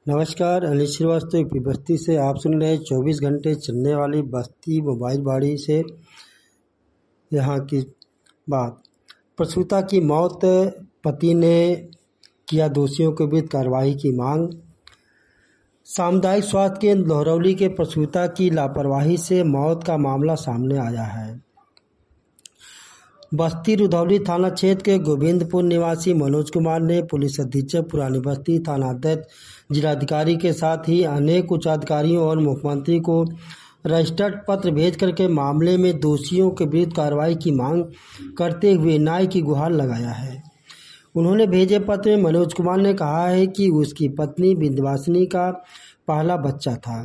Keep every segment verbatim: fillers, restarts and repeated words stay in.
नमस्कार, अनिल श्रीवास्तव यूपी बस्ती से आप सुन रहे हैं चौबीस घंटे चलने वाली बस्ती मोबाइल बाड़ी से। यहाँ की बात, प्रसूता की मौत, पति ने किया दोषियों के विरुद्ध कार्रवाई की मांग। सामुदायिक स्वास्थ्य केंद्र लोहरौली के प्रसूता की लापरवाही से मौत का मामला सामने आया है। बस्ती रुधौली थाना क्षेत्र के गोविंदपुर निवासी मनोज कुमार ने पुलिस अधीक्षक पुरानी बस्ती, थाना अध्यक्ष, जिलाधिकारी के साथ ही अनेक उच्चाधिकारियों और मुख्यमंत्री को रजिस्टर्ड पत्र भेज करके मामले में दोषियों के विरुद्ध कार्रवाई की मांग करते हुए न्याय की गुहार लगाया है। उन्होंने भेजे पत्र में मनोज कुमार ने कहा है कि उसकी पत्नी विंध्यवासिनी का पहला बच्चा था।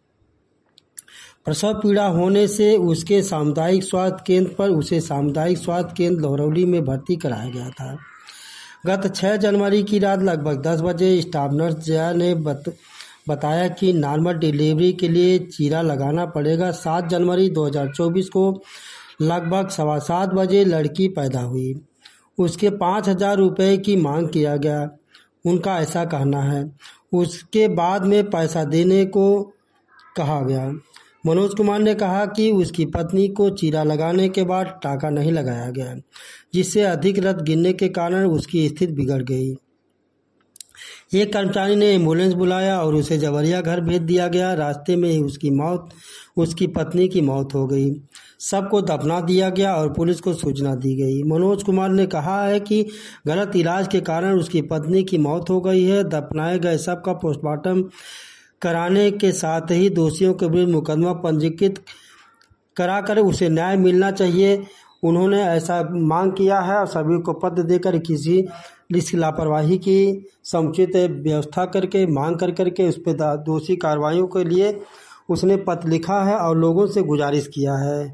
प्रसव पीड़ा होने से उसके सामुदायिक स्वास्थ्य केंद्र पर उसे सामुदायिक स्वास्थ्य केंद्र लोहरौली में भर्ती कराया गया था। गत छह जनवरी की रात लगभग दस बजे स्टाफ नर्स जया ने बत, बताया कि नॉर्मल डिलीवरी के लिए चीरा लगाना पड़ेगा। सात जनवरी दो हज़ार चौबीस को लगभग सवा सात बजे लड़की पैदा हुई। उसके पाँच हजार रुपये की मांग किया गया, उनका ऐसा कहना है। उसके बाद में पैसा देने को कहा गया। मनोज कुमार ने कहा कि उसकी पत्नी को चीरा लगाने के बाद टाका नहीं लगाया गया, जिससे अधिक रक्त गिरने के कारण उसकी स्थिति बिगड़ गई। एक कर्मचारी ने एम्बुलेंस बुलाया और उसे जबरिया घर भेज दिया गया। रास्ते में ही उसकी मौत उसकी पत्नी की मौत हो गई। सबको दफना दिया गया और पुलिस को सूचना दी गई। मनोज कुमार ने कहा है कि गलत इलाज के कारण उसकी पत्नी की मौत हो गई है। दफनाए गए सब का पोस्टमार्टम कराने के साथ ही दोषियों के विरुद्ध मुकदमा पंजीकृत कराकर उसे न्याय मिलना चाहिए। उन्होंने ऐसा मांग किया है और सभी को पत्र देकर किसी इसकी लापरवाही की समुचित व्यवस्था करके मांग कर करके उस पर दोषी कार्रवाइयों के लिए उसने पत्र लिखा है और लोगों से गुजारिश किया है।